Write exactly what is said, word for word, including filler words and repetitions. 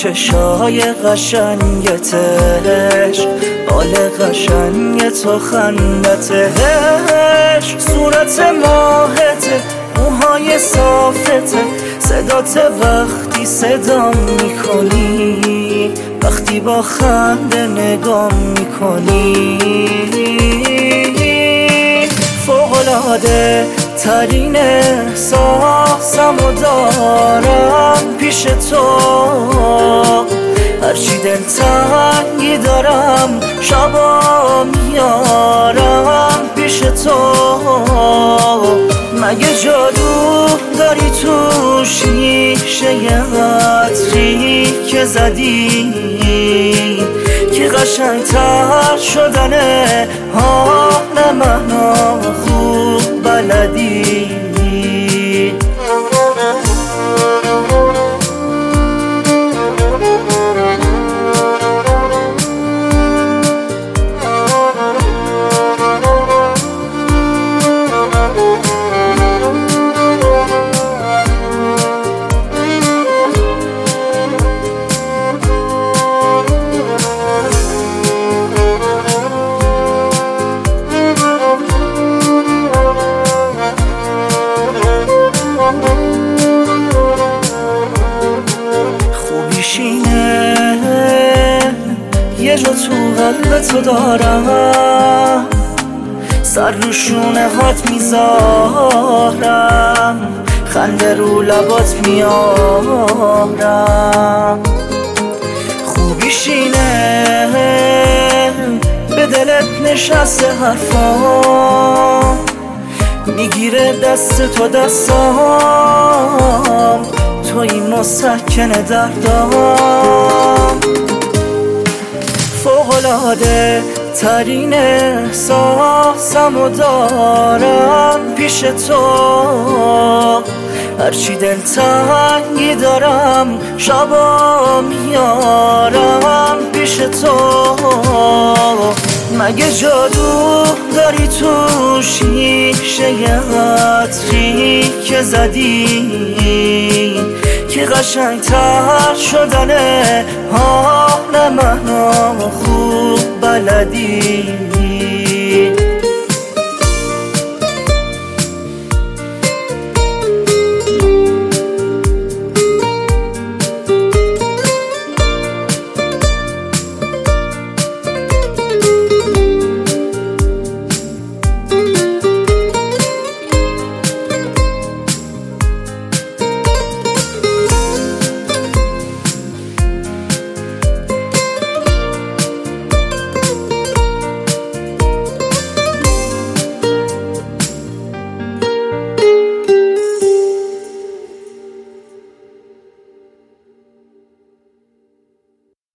چشای قشنگتش، حال قشنگ تو خندتش، صورت ماهته، موهای صافته، صدات وقتی صدام میکنی، وقتی با خنده نگام میکنی. فوق‌العاده ترین احساسم و دارم پیش تو، هرچی دلتنگی دارم شبا میارم پیش تو. مگه جادو داری تو شیشه عطری که زدی که قشنگتر شدنه حال منو خوب بلدی. یه جا تو قلب تو دارم، سر رو شونه هات میذارم، خنده رو لبات میارم. خوبیش اینه به دلت نشسته حرفام، میگیره دست تو دستام، تو این مسکن دردام. فوق‌العاده ترین احساسم و دارم پیش تو، هرچی دلتنگی دارم شبا میارم پیش تو. مگه جادو داری تو شیشه عطری که زدی که قشنگتر شدنه حال منو خوب بلدی.